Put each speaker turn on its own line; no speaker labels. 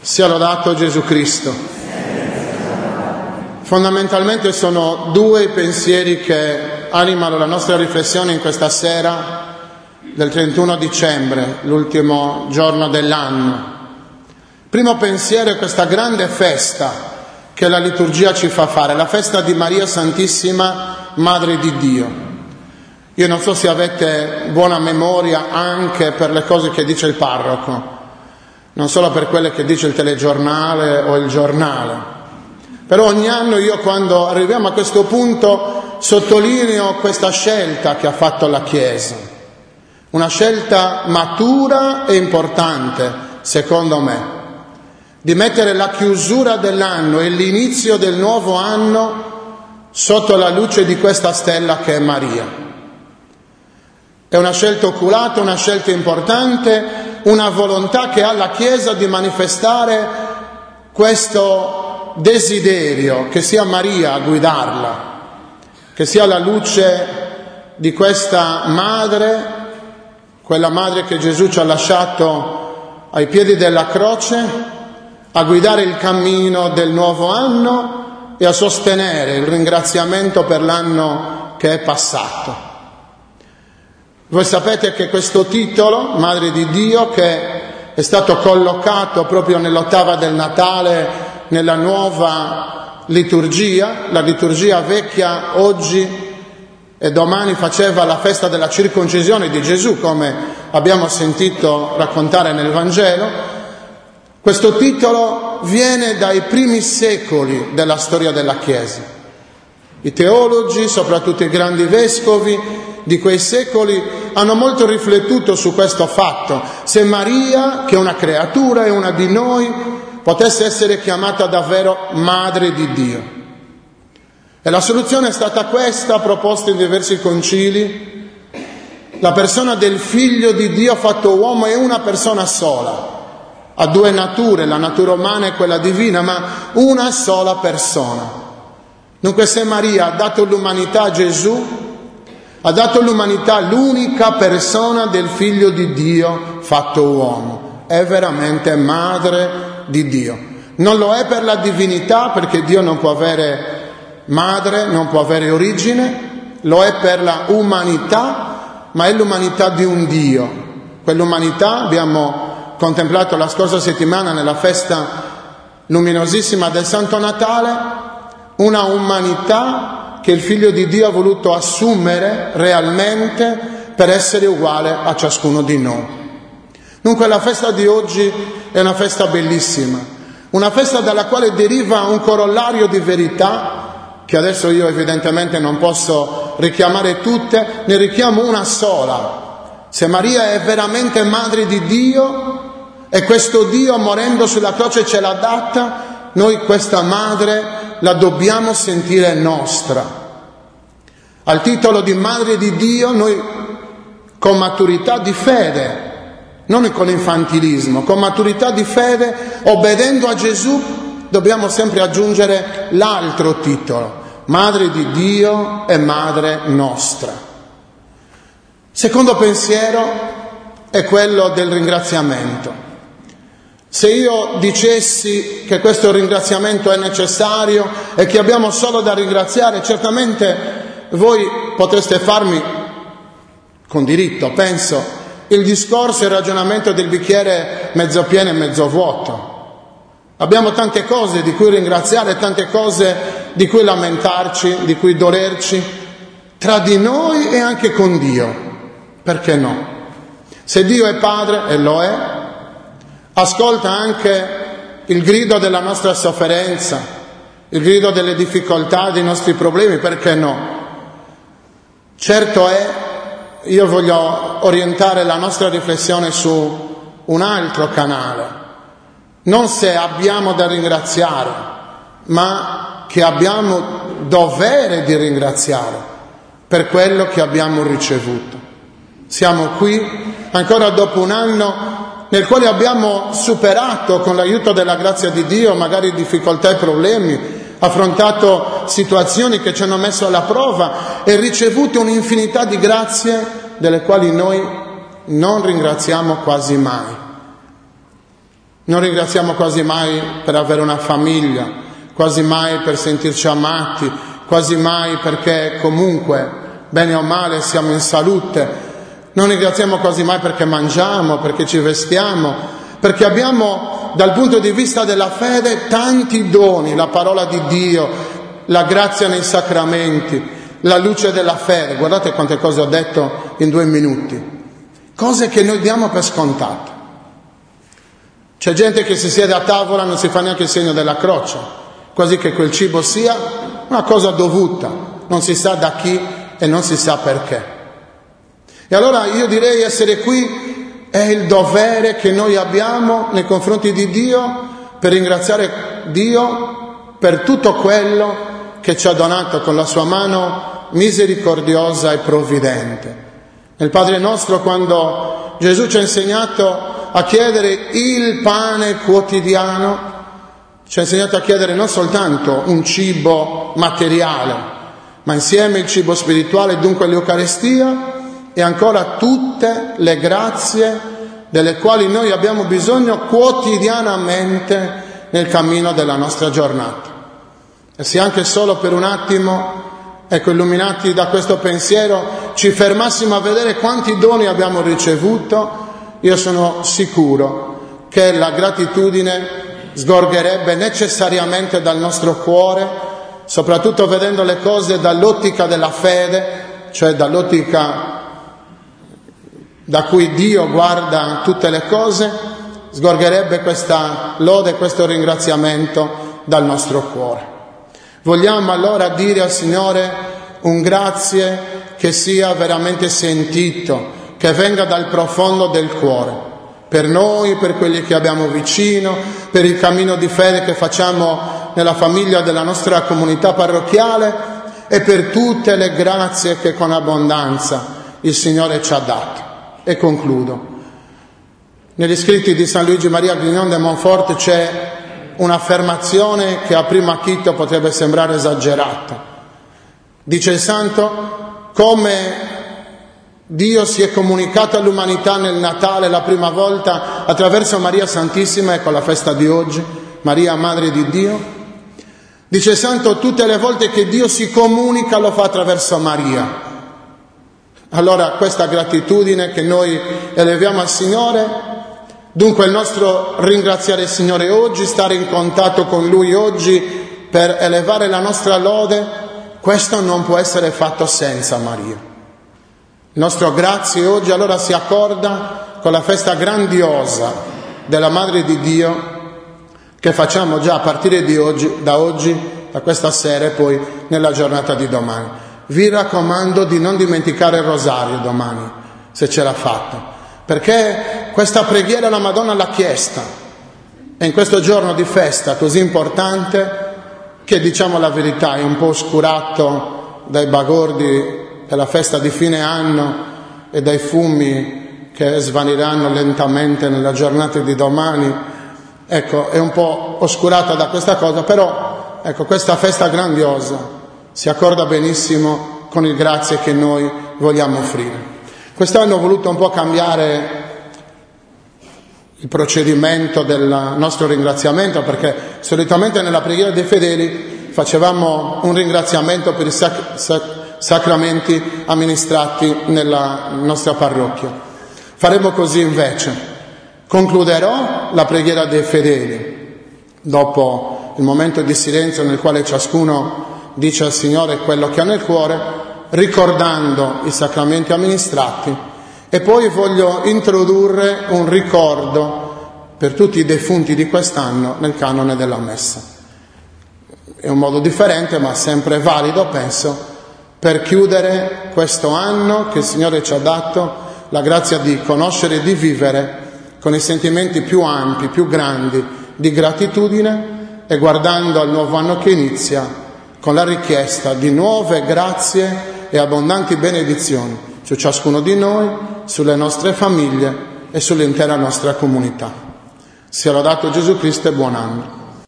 Sia lodato Gesù Cristo. Fondamentalmente sono due i pensieri che animano la nostra riflessione in questa sera del 31 dicembre, l'ultimo giorno dell'anno. Primo pensiero è questa grande festa che la liturgia ci fa fare, la festa di Maria Santissima, Madre di Dio. Io non so se avete buona memoria anche per le cose che dice il parroco, non solo per quelle che dice il telegiornale o il giornale. Però ogni anno io, quando arriviamo a questo punto, sottolineo questa scelta che ha fatto la Chiesa. Una scelta matura e importante, secondo me, di mettere la chiusura dell'anno e l'inizio del nuovo anno sotto la luce di questa stella che è Maria. È una scelta oculata, una scelta importante, una volontà che ha la Chiesa di manifestare questo desiderio, che sia Maria a guidarla, che sia la luce di questa madre, quella madre che Gesù ci ha lasciato ai piedi della croce, a guidare il cammino del nuovo anno e a sostenere il ringraziamento per l'anno che è passato. Voi sapete che questo titolo, Madre di Dio, che è stato collocato proprio nell'ottava del Natale, nella nuova liturgia, la liturgia vecchia oggi e domani faceva la festa della circoncisione di Gesù, come abbiamo sentito raccontare nel Vangelo. Questo titolo viene dai primi secoli della storia della Chiesa. I teologi, soprattutto i grandi vescovi di quei secoli, hanno molto riflettuto su questo fatto. Se Maria, che è una creatura e una di noi, potesse essere chiamata davvero Madre di Dio. E la soluzione è stata questa, proposta in diversi concili. La persona del Figlio di Dio fatto uomo è una persona sola. Ha due nature, la natura umana e quella divina, ma una sola persona. Dunque, se Maria ha dato l'umanità a Gesù, ha dato l'umanità l'unica persona del Figlio di Dio fatto uomo. È veramente Madre di Dio. Non lo è per la divinità, perché Dio non può avere madre, non può avere origine, lo è per la umanità, ma è l'umanità di un Dio. Quell'umanità abbiamo contemplato la scorsa settimana nella festa luminosissima del Santo Natale, una umanità che il Figlio di Dio ha voluto assumere realmente per essere uguale a ciascuno di noi. Dunque la festa di oggi è una festa bellissima, una festa dalla quale deriva un corollario di verità che adesso io evidentemente non posso richiamare tutte, ne richiamo una sola. Se Maria è veramente Madre di Dio e questo Dio morendo sulla croce ce l'ha data, noi questa Madre la dobbiamo sentire nostra. Al titolo di Madre di Dio noi con maturità di fede, non con infantilismo, con maturità di fede, obbedendo a Gesù, dobbiamo sempre aggiungere l'altro titolo, Madre di Dio e Madre nostra. Secondo pensiero è quello del ringraziamento. Se io dicessi che questo ringraziamento è necessario e che abbiamo solo da ringraziare, certamente voi potreste farmi, con diritto, penso, il discorso e il ragionamento del bicchiere mezzo pieno e mezzo vuoto. Abbiamo tante cose di cui ringraziare, tante cose di cui lamentarci, di cui dolerci, tra di noi e anche con Dio. Perché no? Se Dio è Padre, e lo è, ascolta anche il grido della nostra sofferenza, il grido delle difficoltà, dei nostri problemi, perché no? Certo è, io voglio orientare la nostra riflessione su un altro canale, non se abbiamo da ringraziare, ma che abbiamo dovere di ringraziare per quello che abbiamo ricevuto. Siamo qui ancora dopo un anno nel quale abbiamo superato con l'aiuto della grazia di Dio magari difficoltà e problemi, affrontato situazioni che ci hanno messo alla prova e ricevuto un'infinità di grazie delle quali noi non ringraziamo quasi mai. Non ringraziamo quasi mai per avere una famiglia, quasi mai per sentirci amati, quasi mai perché comunque, bene o male, siamo in salute. Non ringraziamo quasi mai perché mangiamo, perché ci vestiamo, perché abbiamo dal punto di vista della fede tanti doni, la parola di Dio, la grazia nei sacramenti, la luce della fede. Guardate quante cose ho detto in 2 minuti, cose che noi diamo per scontate. C'è gente che si siede a tavola e non si fa neanche il segno della croce, quasi che quel cibo sia una cosa dovuta, non si sa da chi e non si sa perché. E allora io direi essere qui è il dovere che noi abbiamo nei confronti di Dio per ringraziare Dio per tutto quello che ci ha donato con la sua mano misericordiosa e provvidente. Nel Padre nostro, quando Gesù ci ha insegnato a chiedere il pane quotidiano, ci ha insegnato a chiedere non soltanto un cibo materiale, ma insieme il cibo spirituale, dunque l'Eucaristia, e ancora tutte le grazie delle quali noi abbiamo bisogno quotidianamente nel cammino della nostra giornata. E se anche solo per un attimo, illuminati da questo pensiero, ci fermassimo a vedere quanti doni abbiamo ricevuto, io sono sicuro che la gratitudine sgorgerebbe necessariamente dal nostro cuore, soprattutto vedendo le cose dall'ottica della fede, cioè dall'ottica da cui Dio guarda tutte le cose, sgorgerebbe questa lode, questo ringraziamento dal nostro cuore. Vogliamo allora dire al Signore un grazie che sia veramente sentito, che venga dal profondo del cuore, per noi, per quelli che abbiamo vicino, per il cammino di fede che facciamo nella famiglia della nostra comunità parrocchiale e per tutte le grazie che con abbondanza il Signore ci ha dato. E concludo. Negli scritti di San Luigi Maria Grignon de Montfort c'è un'affermazione che a primo acchito potrebbe sembrare esagerata. Dice il santo: come Dio si è comunicato all'umanità nel Natale la prima volta attraverso Maria Santissima, ecco la festa di oggi, Maria Madre di Dio. Dice il santo: tutte le volte che Dio si comunica lo fa attraverso Maria. Allora questa gratitudine che noi eleviamo al Signore, dunque il nostro ringraziare il Signore oggi, stare in contatto con Lui oggi per elevare la nostra lode, questo non può essere fatto senza Maria. Il nostro grazie oggi allora si accorda con la festa grandiosa della Madre di Dio che facciamo già a partire da questa sera e poi nella giornata di domani. Vi raccomando di non dimenticare il rosario domani, se ce l'ha fatta, perché questa preghiera la Madonna l'ha chiesta. E in questo giorno di festa così importante, che diciamo la verità è un po' oscurato dai bagordi della festa di fine anno e dai fumi che svaniranno lentamente nella giornata di domani, ecco, è un po' oscurata da questa cosa, però ecco, questa festa grandiosa si accorda benissimo con il grazie che noi vogliamo offrire. Quest'anno ho voluto un po' cambiare il procedimento del nostro ringraziamento, perché solitamente nella preghiera dei fedeli facevamo un ringraziamento per i sacramenti amministrati nella nostra parrocchia. Faremo così invece. Concluderò la preghiera dei fedeli dopo il momento di silenzio nel quale ciascuno dice al Signore quello che ha nel cuore, ricordando i sacramenti amministrati, e poi voglio introdurre un ricordo per tutti i defunti di quest'anno nel canone della Messa. È un modo differente, ma sempre valido, penso, per chiudere questo anno che il Signore ci ha dato la grazia di conoscere e di vivere con i sentimenti più ampi, più grandi di gratitudine, e guardando al nuovo anno che inizia con la richiesta di nuove grazie e abbondanti benedizioni su ciascuno di noi, sulle nostre famiglie e sull'intera nostra comunità. Sia lodato Gesù Cristo e buon anno.